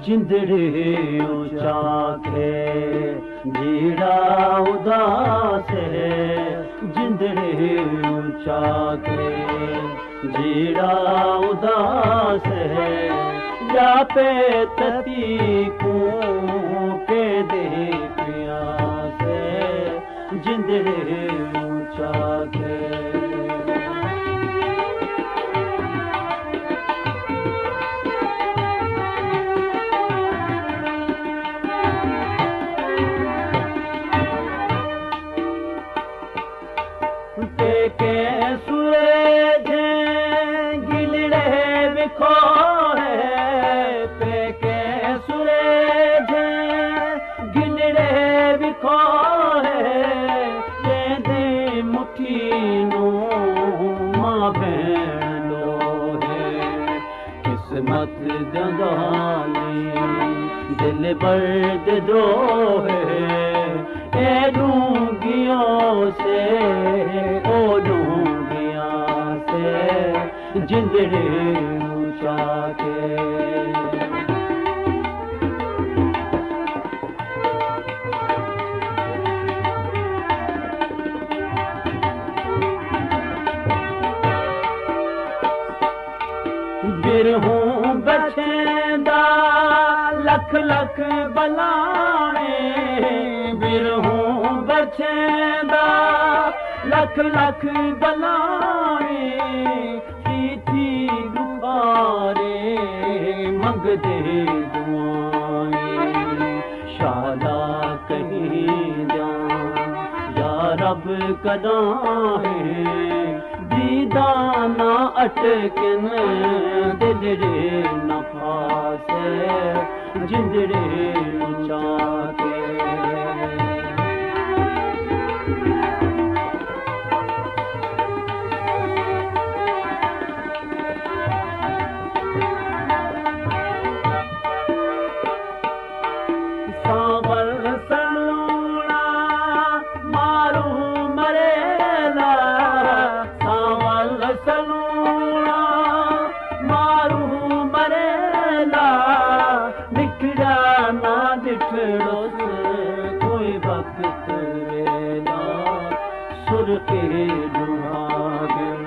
जिंदड़ी ऊंचा के जीड़ा उदास है जिंदड़ी ऊंचा के जीड़ा उदास है या पे तती को के दे प्यास है जिंदड़ी ऊंचा के के सूरज गिलड़े बिखो है पे सूरज गिलड़े बिखो है दे मुठी नो मां भेंडो है किस्मत दंगाली दिल बर्द दो है ए डूंगियों से ओ डूंगिया से जिंदड़ी ऊंचा के बिरहूं बछेंदा लख लख बलाए बिरहूं बछेंदा लख लख बलाए थी गुफारे मंगदे दुआएं शादा कहीं जा या रब कदां है दीदाना अटकन दिलड़े नफास जिंदड़े ऊंचा के कोई वक्त वेला सुर के दुहागन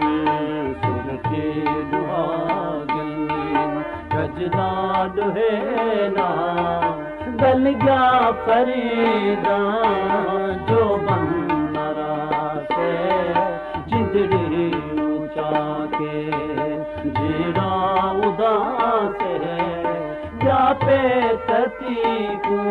गजदा दुहेला गल गया फरीदा जो बंदरा से जिंदड़ी ऊंचा के जीड़ा उदास है या पे तती को